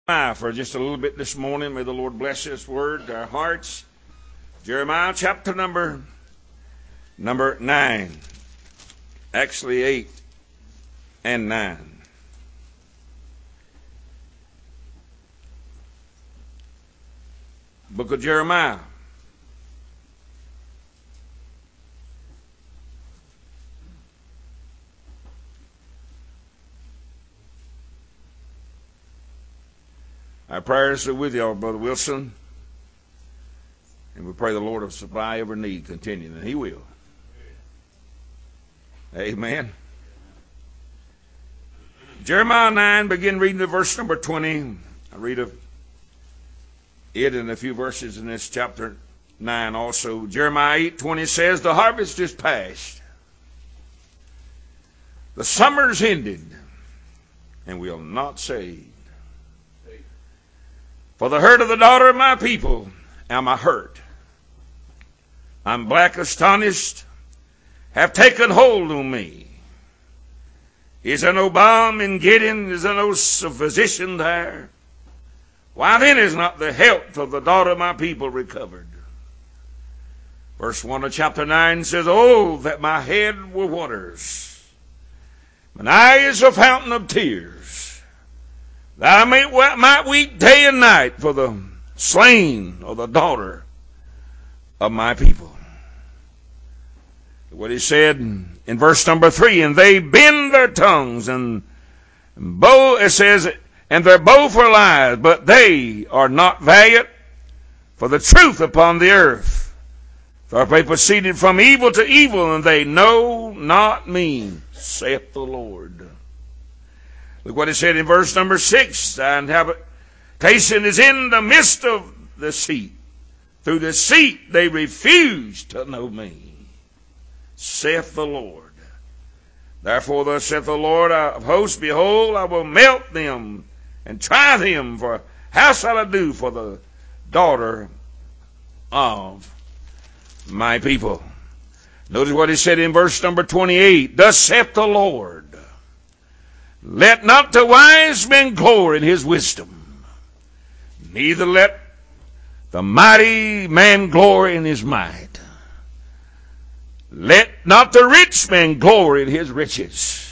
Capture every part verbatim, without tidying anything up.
For just a little bit this morning, may the Lord bless this word to our hearts. Jeremiah chapter number number nine, actually eight and nine. Book of Jeremiah. Our prayers are with y'all, Brother Wilson. And we pray the Lord will supply every need continually, and He will. Amen. Jeremiah nine, begin reading the verse number twenty. I read of it in a few verses in this chapter nine also. Jeremiah eight twenty says, "The harvest is past. The summer's ended, and we are not saved. For the hurt of the daughter of my people am I hurt. I'm black astonished, have taken hold on me. Is there no balm in Gideon? Is there no physician there? Why then is not the health of the daughter of my people recovered?" Verse one of chapter nine says, "Oh, that my head were waters, mine eye is a fountain of tears, that I may, might weep day and night for the slain of the daughter of my people." What he said in verse number three, "And they bend their tongues, and bow," it says, "and their bow for lies, but they are not valiant for the truth upon the earth. For they proceeded from evil to evil, and they know not me, saith the Lord." Look what it said in verse number six, "And habitation is in the midst of the seat. Through the seat they refuse to know me, saith the Lord. Therefore thus saith the Lord of hosts, Behold, I will melt them and try them, for how shall I do for the daughter of my people?" Notice what he said in verse number twenty-eight, "Thus saith the Lord, let not the wise man glory in his wisdom, neither let the mighty man glory in his might. Let not the rich man glory in his riches,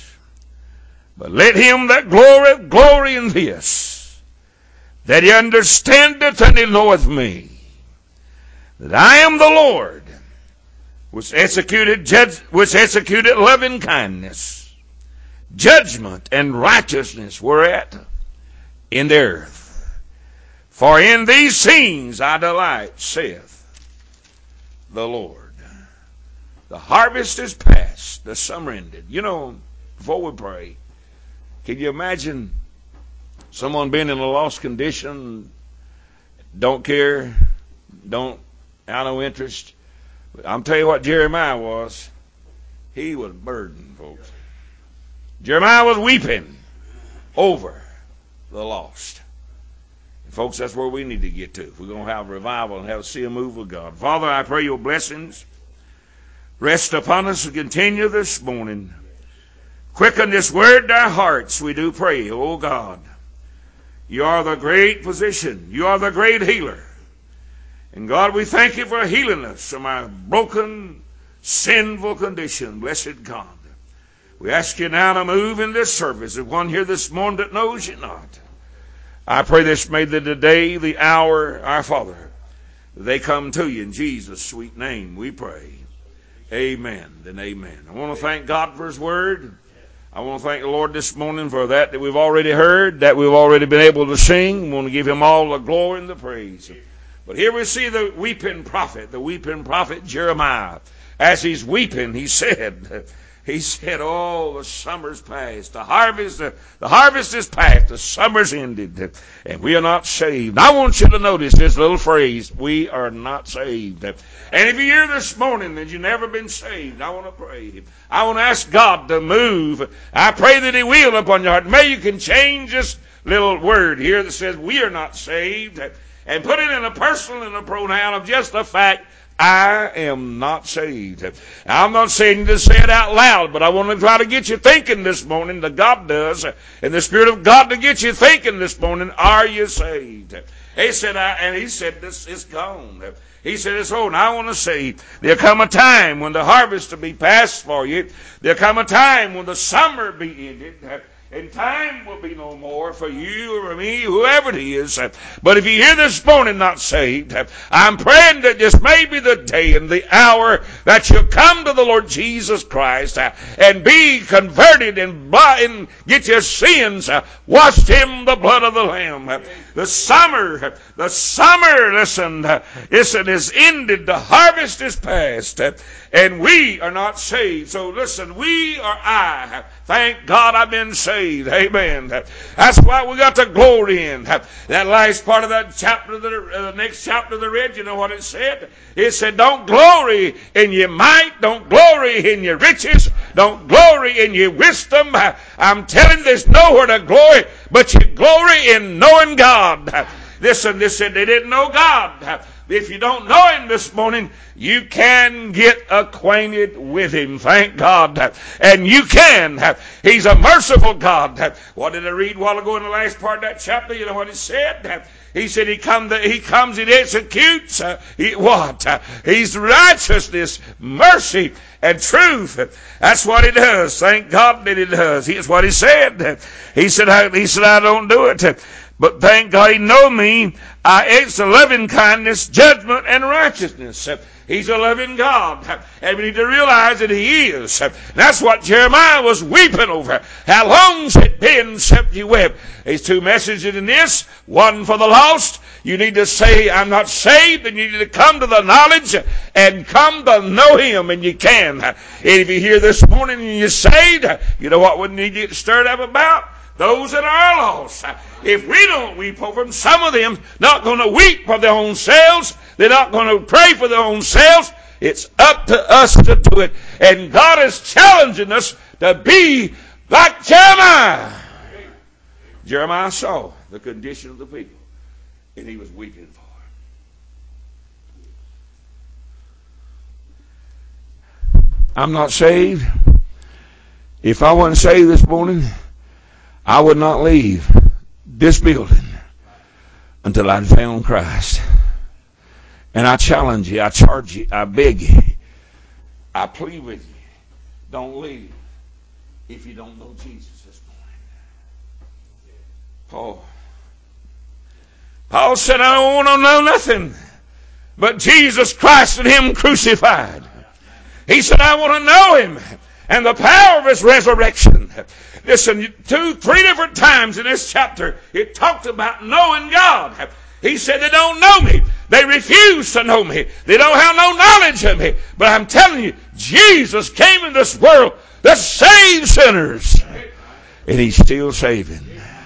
but let him that glorieth glory in this, that he understandeth and he knoweth me, that I am the Lord, which executed judge, which executed loving kindness, judgment and righteousness were at in the earth. For in these things I delight, saith the Lord." The harvest is past. The summer ended. You know, before we pray, can you imagine someone being in a lost condition, don't care, don't have no interest? I'm telling you what Jeremiah was. He was burdened, folks. Jeremiah was weeping over the lost. And folks, that's where we need to get to if we're going to have revival and have see a move of God. Father, I pray your blessings rest upon us and continue this morning. Quicken this word to our hearts, we do pray, oh God. You are the great physician. You are the great healer. And God, we thank you for healing us from our broken, sinful condition. Blessed God. We ask you now to move in this service. If one here this morning that knows you not, I pray this may be the day, the hour, our Father, they come to you in Jesus' sweet name we pray. Amen and amen. I want to thank God for his word. I want to thank the Lord this morning for that that we've already heard, that we've already been able to sing. We want to give him all the glory and the praise. But here we see the weeping prophet, the weeping prophet Jeremiah. As he's weeping, he said, he said, "Oh, the summer's past. The harvest, the, the harvest is past. The summer's ended, and we are not saved." I want you to notice this little phrase, "We are not saved." And if you're here this morning and you've never been saved, I want to pray. I want to ask God to move. I pray that he will upon your heart. Maybe you can change this little word here that says "we are not saved" and put it in a personal and a pronoun of just the fact, I am not saved. I'm not saying you to say it out loud, but I want to try to get you thinking this morning, that God does, and the Spirit of God to get you thinking this morning, are you saved? He said, I, and he said, this is gone. He said, it's over. And I want to say, there'll come a time when the harvest will be past for you. There'll come a time when the summer be ended. And time will be no more for you or me, whoever it is. But if you're here this morning not saved, I'm praying that this may be the day and the hour that you'll come to the Lord Jesus Christ and be converted and, and get your sins washed in the blood of the Lamb. The summer, the summer, listen, listen, is ended. The harvest is past. And we are not saved. So listen, we or I, thank God I've been saved. Amen. That's why we got to glory in. That last part of that chapter, the uh, next chapter they read, you know what it said? It said, don't glory in your might. Don't glory in your riches. Don't glory in your wisdom. I'm telling you, there's nowhere to glory, but you glory in knowing God. Listen, they said they didn't know God. If you don't know Him this morning, you can get acquainted with Him. Thank God. And you can. He's a merciful God. What did I read a while ago in the last part of that chapter? You know what it said? He said he, come to, he comes and executes uh, he, what? Uh, he's righteousness, mercy, and truth. That's what He does. Thank God that He does. Here's what He said. He said, I, he said, I don't do it. But thank God He know me. I it's a loving kindness, judgment, and righteousness. He's a loving God. And we need to realize that He is. That's what Jeremiah was weeping over. How long's it been since you wept? There's two messages in this. One for the lost. You need to say, I'm not saved, and you need to come to the knowledge and come to know Him, and you can. And if you're here this morning and you're saved, you know what we need to get stirred up about? Those that are lost. If we don't weep over them, some of them not going to weep for their own selves. They're not going to pray for their own selves. It's up to us to do it. And God is challenging us to be like Jeremiah. Jeremiah saw the condition of the people, and he was weeping for it. I'm not saved. If I wasn't saved this morning, I would not leave this building until I'd found Christ. And I challenge you, I charge you, I beg you, I plead with you, don't leave if you don't know Jesus this morning. Paul. Paul said, I don't want to know nothing but Jesus Christ and Him crucified. He said, I want to know Him and the power of His resurrection. Listen, two, three different times in this chapter, it talked about knowing God. He said, they don't know me. They refuse to know me. They don't have no knowledge of me. But I'm telling you, Jesus came in this world to save sinners. And He's still saving.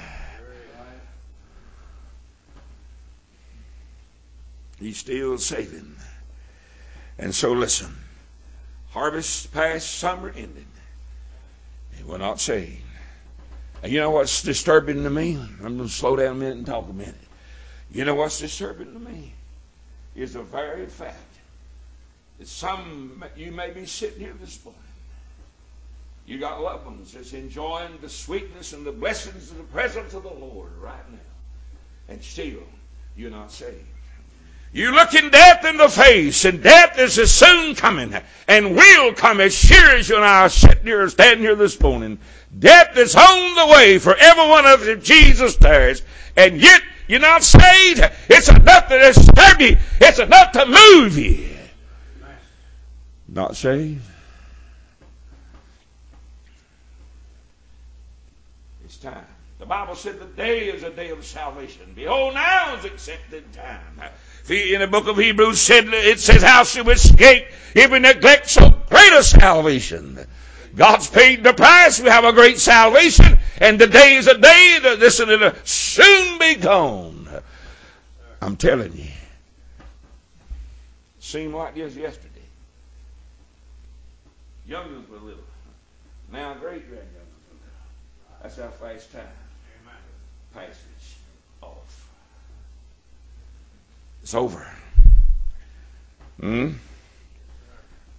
He's still saving. And so listen, harvest past, summer ended. And we're not saved. And you know what's disturbing to me? I'm going to slow down a minute and talk a minute. You know what's disturbing to me? Is the very fact that some, you may be sitting here this morning. You got loved ones that's enjoying the sweetness and the blessings of the presence of the Lord right now. And still, you're not saved. You looking death in the face, and death is as soon coming, and will come as sure as you and I are sitting here, standing here this morning. Death is on the way for every one of us if Jesus tarries, and yet you're not saved. It's enough to disturb you. It's enough to move you. Not saved. It's time. The Bible said the day is a day of salvation. Behold, now is accepted time. In the book of Hebrews, said it says, how shall we escape if we neglect so great a salvation? God's paid the price. We have a great salvation. And the day is a day that this will soon be gone. I'm telling you. Seemed like this yesterday. Young ones were little. Now great grandyoung ones are little. That's how fast time passes off. It's over. Hmm?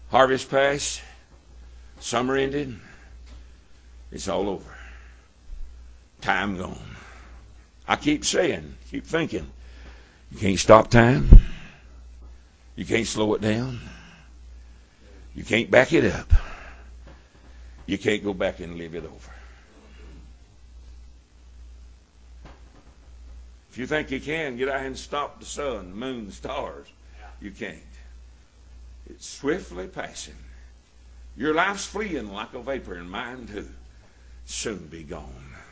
Harvest passed. Summer ended. It's all over. Time gone. I keep saying, keep thinking, you can't stop time. You can't slow it down. You can't back it up. You can't go back and live it over. If you think you can, get out and stop the sun, the moon, the stars. You can't. It's swiftly passing. Your life's fleeing like a vapor, and mine too. Soon be gone.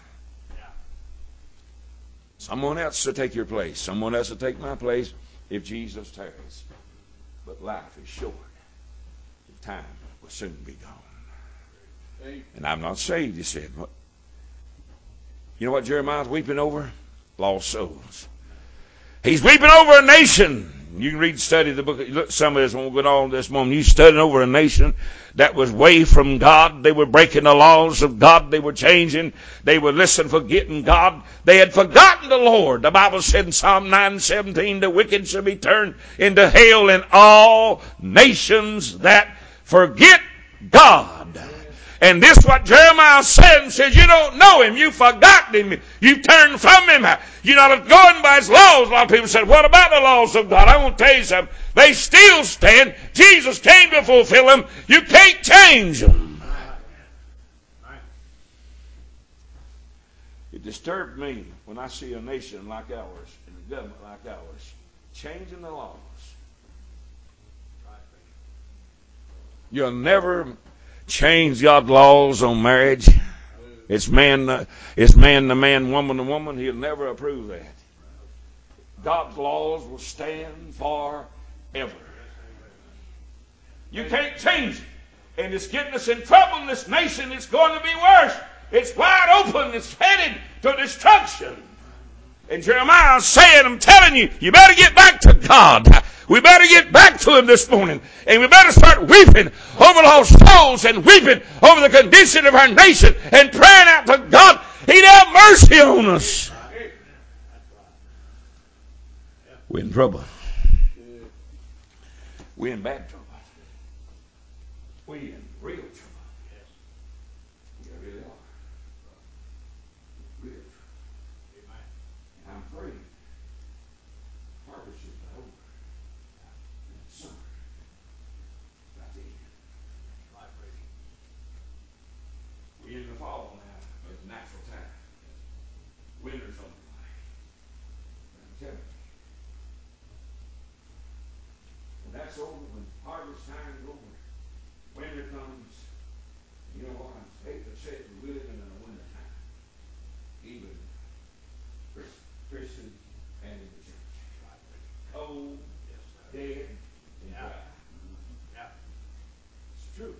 Someone else will take your place. Someone else will take my place if Jesus tarries. But life is short. Time will soon be gone. And I'm not saved, he said. You know what Jeremiah's weeping over? Lost souls. He's weeping over a nation. You can read, study the book. Look, some of this won't go on this moment. You studying over a nation that was way from God. They were breaking the laws of God. They were changing. They were, listen, forgetting God. They had forgotten the Lord. The Bible said in Psalm nine seventeen, the wicked shall be turned into hell, and all nations that forget God. And this is what Jeremiah said, and says, you don't know him. You've forgotten him. You've turned from him. You're not going by his laws. A lot of people said, what about the laws of God? I want to tell you something. They still stand. Jesus came to fulfill them. You can't change them. It disturbed me when I see a nation like ours and a government like ours changing the laws. You'll never change God's laws on marriage. It's man, it's man to man, woman to woman. He'll never approve that. God's laws will stand forever. You can't change it. And it's getting us in trouble in this nation. It's going to be worse. It's wide open. It's headed to destruction. And Jeremiah's saying, I'm telling you, you better get back to God. We better get back to him this morning. And we better start weeping over lost souls and weeping over the condition of our nation and praying out to God. He'd have mercy on us. We're in trouble. We're in bad trouble. We're in real trouble. We really are. Real trouble. And I'm praying. Harvest is over. Summer. That's it. We're in the fall now. It's natural time. Winter's on the way. I'm telling you. When that's over, when harvest time is over, winter comes. You know what? I hate to say it, but we're living in the winter time. Even Christians and in the church. Cold, dead, and dry. It's true.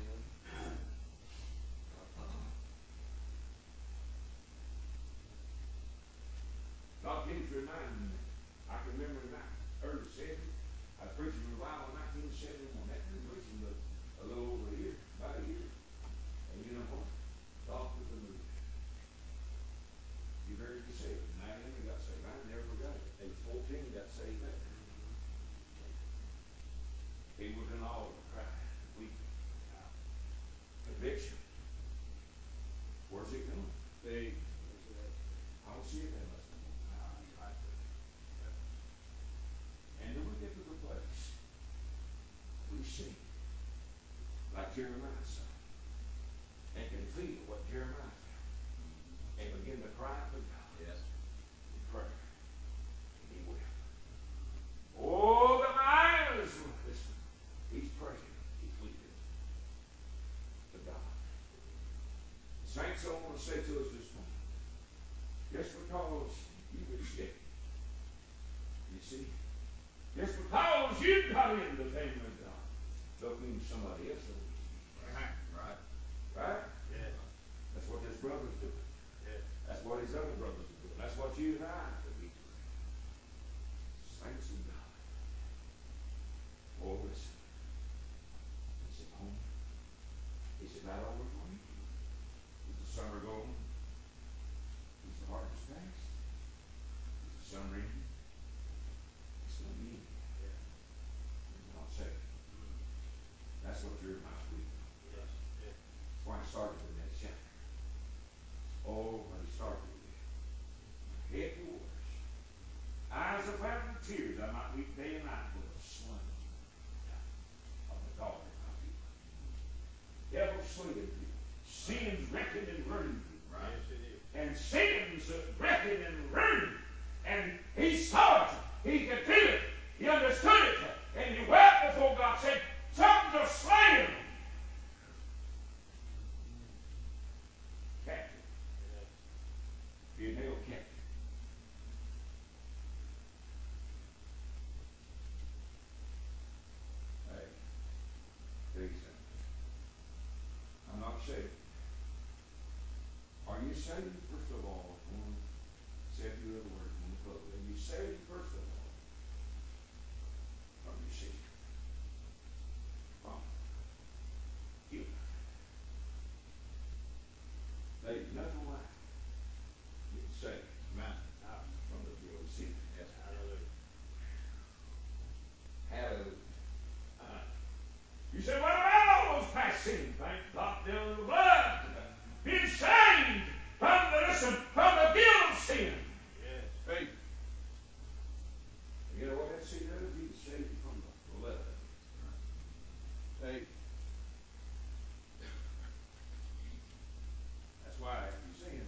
God keeps reminding me. I can remember in that early seventies, I was preaching a revival in nineteen seventy-one. I'd been preaching a, a little over a year, about a year. And you know what? God took the move. You heard me say it. Matt Henry got saved. I never forgot it. Age fourteen, got saved there. He was in all the cry, weeping, conviction. Where's it going? They, I don't see it that much anymore. And then we get to the place we see, like Jeremiah said, and can feel what Jeremiah felt, and begin to cry out to God. Yes. In prayer. And he will. Oh, the miles! Listen, he's praying. He's weeping to God. Saints, I want to say to us this morning, just because you've escaped, you see, just because you got into the family of God, don't mean somebody else will. Right. Right? Right? Yes. That's what his brother's doing. Yes. That's what his other brothers are doing. That's what you and I have to be doing. Saints of God. Oh, listen. Is it home? Is it not over for you? Is the summer going? Is the harvest past? Is the sun raining? It's going to be. Yeah. And I'll say, started in that chapter. Oh, what he started with. Head yours. Eyes of fountain tears, I might weep day and night for the son of the daughter of my people. Devil slaying people. Sins wrecking and ruining people. Right? Yes, it is. And sins wrecking and ruining. And he saw it. He could feel it. He understood it. And he wept before God, said, something to slay him. Captive. Being held captive. Hey, please, I'm not saved. Are you saved, first of all? I want to say a few other words on the close. Are you saved, first of all, from your sin? From you. There's nothing like getting saved. Amen. From the guilt of sin. Yes. Hallelujah. Hallelujah. Uh, you say, what about all those past sins? Thank God, down in the blood. Being saved from the, listen, from the guilt of sin. Yes. Faith. You know what that sin does? He saved you from the blood. Faith. That's why if you sin,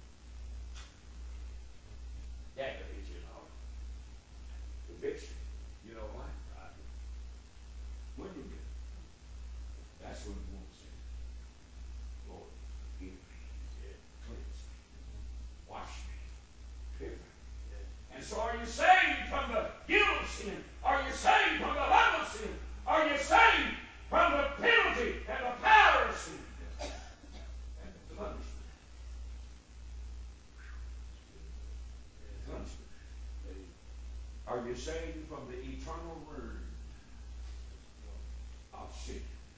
that is, you know, conviction. You know why? Right. When you get it, that's when you want to sin. Lord, forgive me. Yeah. Cleanse me. Wash me. Purify me. Yeah. And so are you saved from the guilt of sin? Are you saved from the love of sin? Are you saved from the penalty and the power of sin? And the punishment. Punishment. Are you saved from the eternal ruin of sin?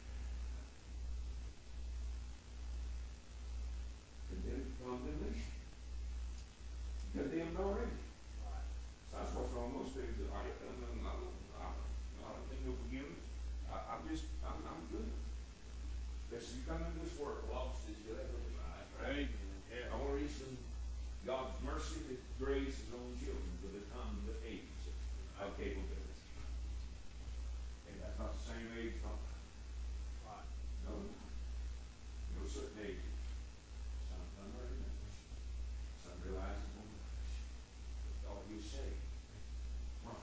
Condemned condemnation. Condemned already. So that's what's wrong with most things. I, I, I, I, I don't think no forgiveness. I, I'm just, I'm, I'm good. Listen, you come into this world lost as you ever life, right? Yeah. The only reason God's mercy is grace His own children for the time of the age of capability. And that's not the same age, no. Right. No, no. No certain age. Some unrealized. Some realize it won't rise. But all you say, from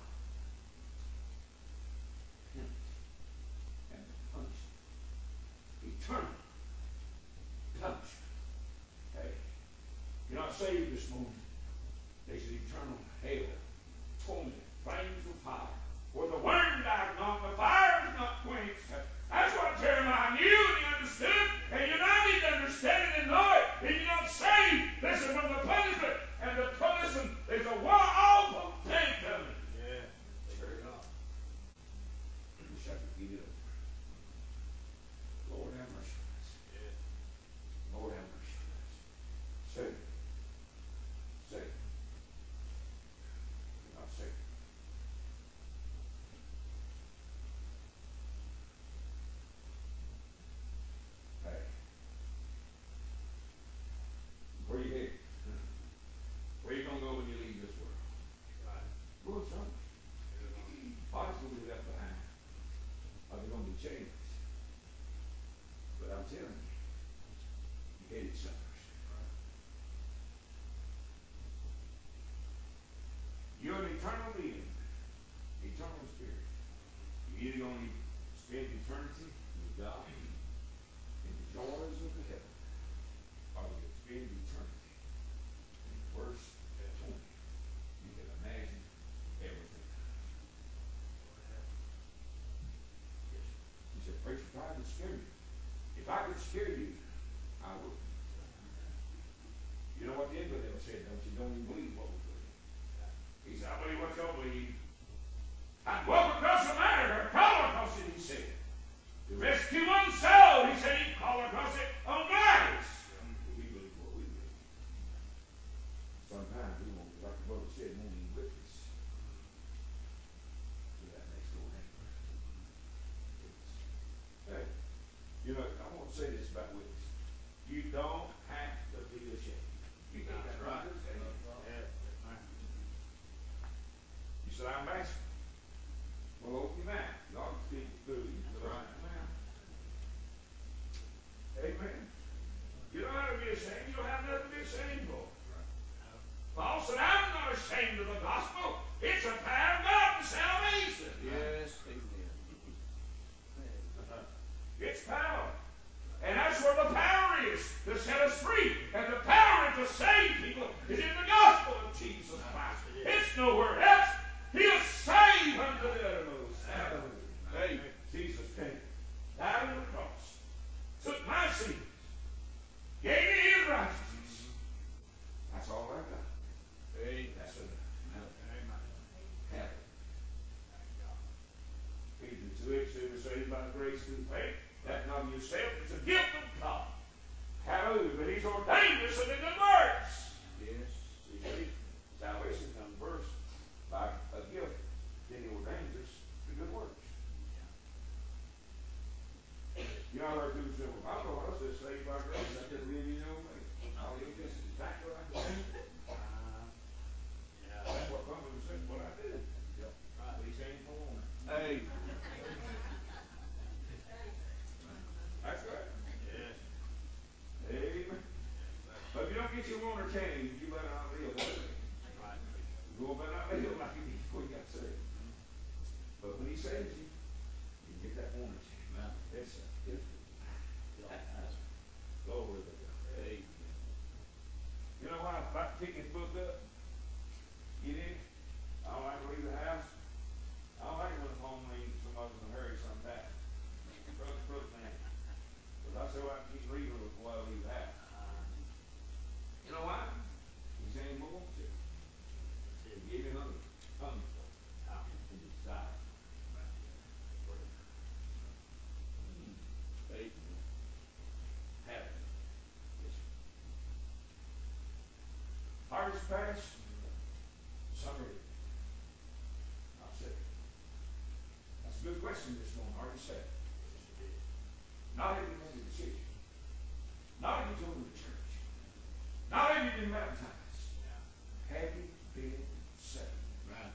Him and the punishment. Eternal punishment. Hey, you're not saved this morning. There's an eternal hell, torment, flames of fire, where the worm died not, the fire is not quenched. That's what Jeremiah knew and he understood. And you now need to understand it and know it. If you're not saved, listen, from the punishment and the punishment, there's a awful day coming. Yeah. Sure enough. I wish I could get it over. Lord have mercy on us. Yeah. Lord have mercy on us. Saved. Saved. You're not saved. Hey. Where you headed? Where you gonna go when you leave this world? Right. Going somewhere. Body's gonna be left behind. Or they're gonna be changed. But I'm telling you, you headed somewhere. Right. You're an eternal being, eternal spirit. You're either gonna spend eternity with God in the joys of the heaven, or you spend eternity in the worst torment you can imagine everything. Yes. He said, preacher, if I could scare you, if I could scare you, I would. You know what the infidel said, don't you? Don't even believe what we believe. He said, I believe what y'all believe. I'd walk across America, crawl across it, he said. To rescue one soul, he said, he'd crawl across it on Gladys. We believe what we believe. Sometimes we won't, like the brother said, won't even witness to that next door neighbor. Hey, you know, I want to say this about witness. You don't have to be ashamed. You can't have right. You said, I'm bashful. Well, open your mouth. God can speak through you. Right. Amen. You don't have to be ashamed. You don't have nothing to be ashamed for. Paul said, I'm not ashamed of the gospel. It's a power of God to salvation. Yes, amen. It's power. And that's where the power is, to set us free. And the power to save people is in the gospel of Jesus Christ. It's nowhere else. He'll save unto the uttermost. Hallelujah. Jesus came, died on the cross, took my sins, gave me his righteousness. That's all I got. Hey, that's enough. Amen. Ephesians two eight says, we're saved by grace through faith. That not of yourself, it's a gift of God. Hallelujah. But he's ordained us unto good works. Yes. See, salvation comes first by a gift. Then he ordains us to good works. You know, I heard people say, well, I know I was just saved by grace. I just live in your way. Oh, you this is exactly what I do. Uh, yeah. That's what some of them said, what I did. Yep. Right. But he came home. Hey. That's right. Yes. Amen. But if you don't get your water changed, you better not live that way. Right. You better not live like you did before you got saved. But when he saves you, you get that water changed. Right. It's a different. Glory to God. Amen. You know why I like to pick his book up? Get in it. I don't like to leave the house. I don't like it when the phone rings and somebody's in a hurry sometimes. Brother, brother, man. But I say, well, I keep reading before I leave the house. You know why? He's saying more to you. He gave me hunger. Hunger for it. And desire. Faith. Habit. Hardest pass? Summary. I'll say it. That's a good question this morning. Hard to say. Not if you made a decision. Not if you go to the church. Not if you've been baptized. Yeah. Have you been saved? Right.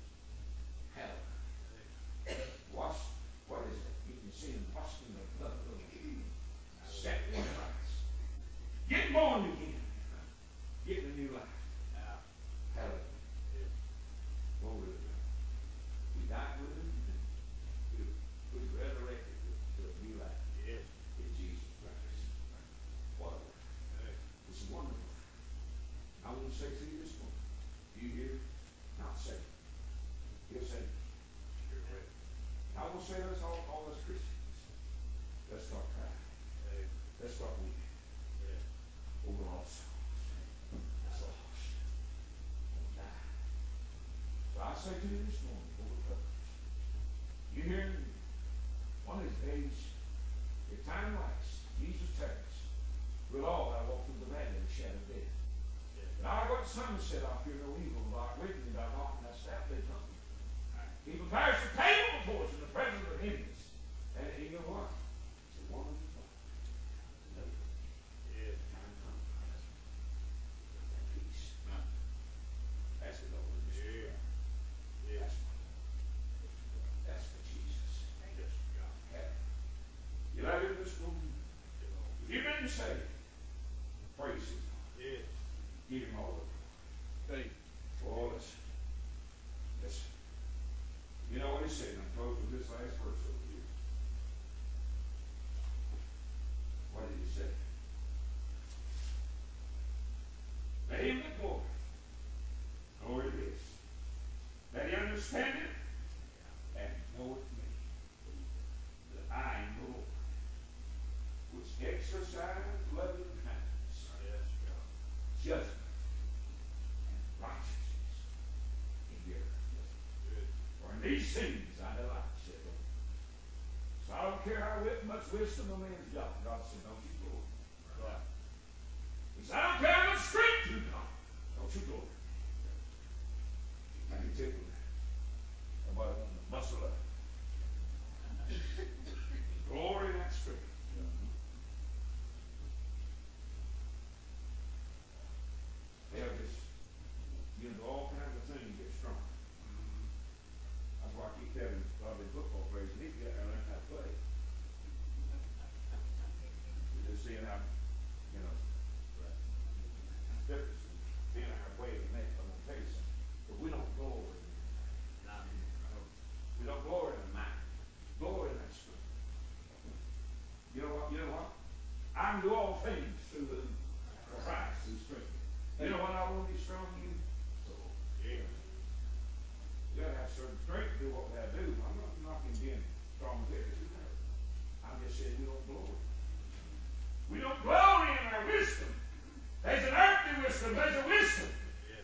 Hallelujah. Wash, what is it? You can see him washed in the blood of the Lamb. Set in Christ. Get born again. Get a new life. Yeah. Hallelujah. Yeah. Glory to God. We died with him. We was resurrected to a new life. Yes. In Jesus Christ. What a life. It's a wonderful life. I want to say to you this morning, you here, not saved. He'll save you. Sure will. I will say this, all, all us Christians. Let's start crying. Hey. Let's start weeping. Yeah. Over our souls. That's lost. Won't die. So I say to you this morning, overcomers. You hear me? One of these days, if time lasts, Jesus tarries, we'll all I walk through the valley of the shadow of death. Yeah. But I got some said, I fear no evil, but with me thy rod and thy staff they comfort. He prepares a table before us in the presence of enemies. And you know what? It's a wonderful thought. No. Yeah. Time comes. That peace. Yeah. That's the Lord. Yeah. Yeah. That's my Lord. That's for Jesus. Yes, God. Yeah. You love him this morning? If you've been saved, praise him. Yeah. Give him all the glory. Oh, listen. Listen. You know what he said? I'm closing with this last verse over here. What did he say? Let him that glory. Glory to this. That he understand it and knoweth me. That I am the Lord. Which exercise loving kindness. Yes, God. Judgment. And righteousness. In the earth. For in these things I delight, said the Lord. So I don't care how much wisdom a man's got. God said, don't you glory. Right. He said, I don't care how much strength you got. Don't you glory. I can tell you that. Somebody want to muscle up. Glory and that strength. generation, these guys learn how to play. You're just seeing how, you know, difference in being our way to make. I'm going to tell you something. But we don't glory in that. We don't glory in the mind. Glory in that strength. You know what? You know what? I can do all things through the Christ who strengthens me. You know what I want to be strong in? So, yeah. You got to have certain strength to do what we got to do. I'm not knocking being strong here. I'm just saying we don't glory. We don't glory in our wisdom. There's an earthly wisdom. There's a wisdom. Yeah.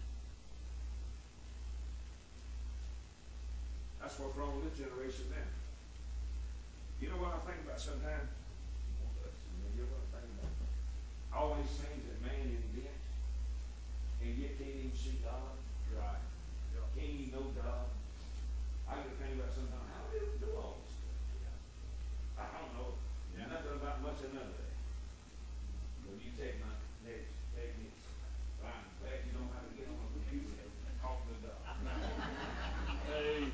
That's what's wrong with this generation now. You know what I think about sometimes? You know what I think about? All these things that man invents, and yet can't even see God. Right. Can't even know God. I get to think about sometimes, how do you do all this stuff? Yeah. I don't know. Yeah. Nothing about much of none of that. But you take my next techniques. I'm glad you know how to get on a computer and talk to God. Hey.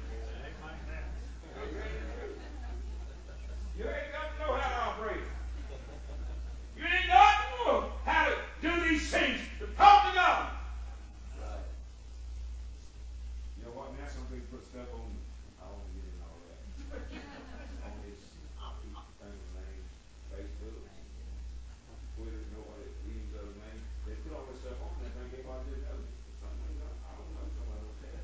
You ain't got to know how to operate. You ain't got to know how to do these things to talk to God. Right. You know what? Now some people put stuff on. I don't want to get into all that. On this thing name, Facebook, Twitter, you know what it means, other name. They put all this stuff on there, think everybody didn't know. Some things I don't know. Some of them tell.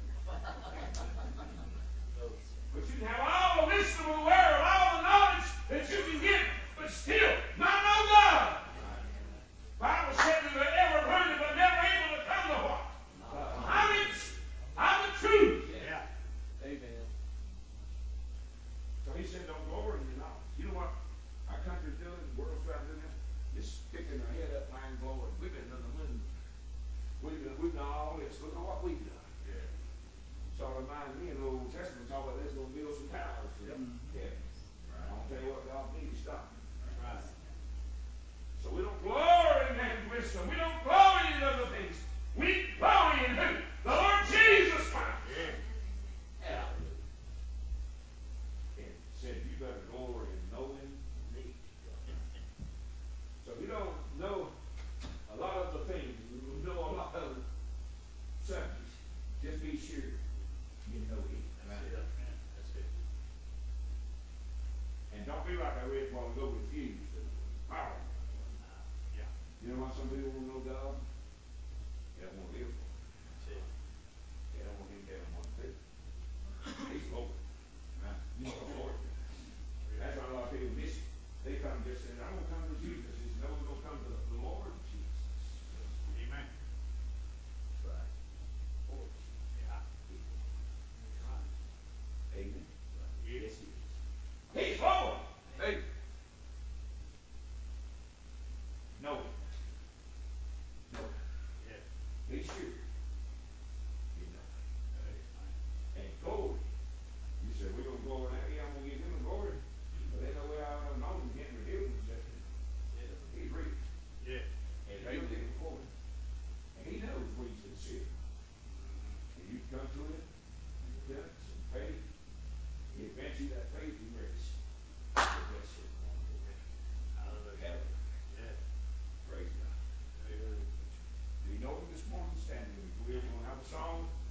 But you can have all the wisdom of the world, all the knowledge that you can get, but still not know God. The Bible said that they ever learned it, but never able to come to what? Knowledge of the truth. Yeah. Amen. So he said, don't glory in your knowledge. You know what our country's doing, the world's trying to do now? Just sticking their head up, lying glory. We've been in the moon. We've done, we've done all this. Look at what we've done. Yeah. So it reminds me in the Old Testament, talk about this, going to build some towers for them. Yeah. Right. I'll tell you what, God needs to stop. Right. So we don't glory in man's wisdom. We don't glory in other things. We glory in who? The Lord Jesus Christ. Yeah. Hallelujah. And said, you better glory in knowing me. So if you don't know a lot of the things, you know a lot of the subjects, just be sure you know him. That's it. That's it. And don't be like I read a while ago, refused and power. Yeah. You know why some people want to know God? They don't want to live for him. That's it. They don't want him to tell them what to do. He's Lord. Right. You know the Lord. That's why a lot of people miss it. They come just saying, I won't come to Jesus. He says, no, we're going to come to the Lord Jesus. Amen. That's right. Lord. Yeah. Right. Amen. Right. Yes, he is. He's Lord. Hey. No. No. Yeah. Be sure. You know. And glory. You say, we're going to glory now. Yeah, I'm going to give him the glory. But there's no way I don't know him getting revealed himself. He's real. Yeah. And they live before him. And he knows where he's sincere. And you come to him in repentance and faith. He advance you that faith and grace. Bless him. Hallelujah. Yeah. Praise God. Amen. Do you know him this morning? Stand with me. We're going to have a song.